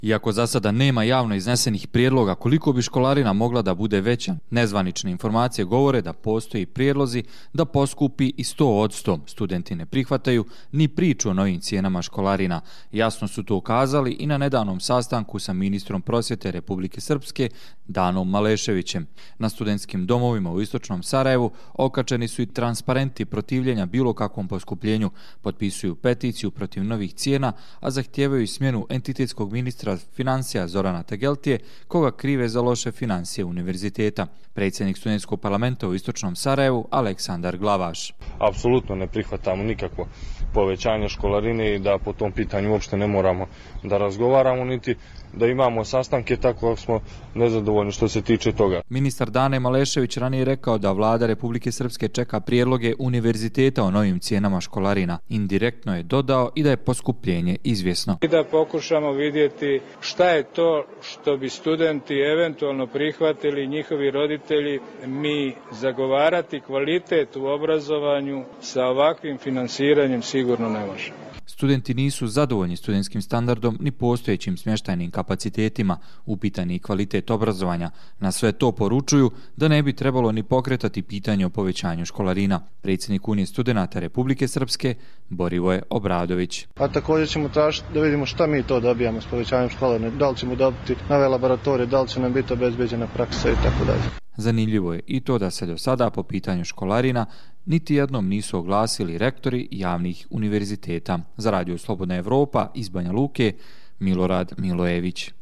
Iako za sada nema javno iznesenih prijedloga koliko bi školarina mogla da bude veća, nezvanične informacije govore da postoji prijedlozi da poskupi i 100%. Studenti ne prihvataju ni priču o novim cijenama školarina. Jasno su to ukazali i na nedavnom sastanku sa ministrom prosvjete Republike Srpske Danom Maleševićem. Na studentskim domovima u istočnom Sarajevu okačeni su i transparenti protivljenja bilo kakvom poskupljenju, potpisuju peticiju protiv novih cijena, a zahtijevaju i smjenu entitetskog ministra financija Zorana Tegeltije, koga krive za loše financije univerziteta. Predsjednik studentskog parlamenta u istočnom Sarajevu Aleksandar Glavaš. Apsolutno ne prihvatamo nikakvo povećanje školarine i da po tom pitanju uopšte ne moramo da razgovaramo, niti da imamo sastanke, tako da smo nezadovoljni što se tiče toga. Ministar Dane Malešević ranije rekao da vlada Republike Srpske čeka prijedloge univerziteta o novim cijenama školarina. Indirektno je dodao i da je poskupljenje izvjesno. I da pokušamo vidjeti šta je to što bi studenti eventualno prihvatili, njihovi roditelji. Mi zagovarati kvalitet u obrazovanju sa ovakvim finansiranjem sigurno ne može. Studenti nisu zadovoljni studentskim standardom ni postojećim smještajnim kapacitetima, upitani kvalitet obrazovanja. Na sve to poručuju da ne bi trebalo ni pokretati pitanje o povećanju školarina. Predsjednik Unije studenata Republike Srpske Borivoje Obradović. A također ćemo tražiti da vidimo šta mi to dobijamo s povećanjem školarine. Da li ćemo dobiti nove laboratorije, da li će nam biti obezbeđena praksa i tako dalje. Zanimljivo je i to da se do sada po pitanju školarina niti jednom nisu oglasili rektori javnih univerziteta. Za Radio Slobodna Evropa iz Banja Luke, Milorad Milojević.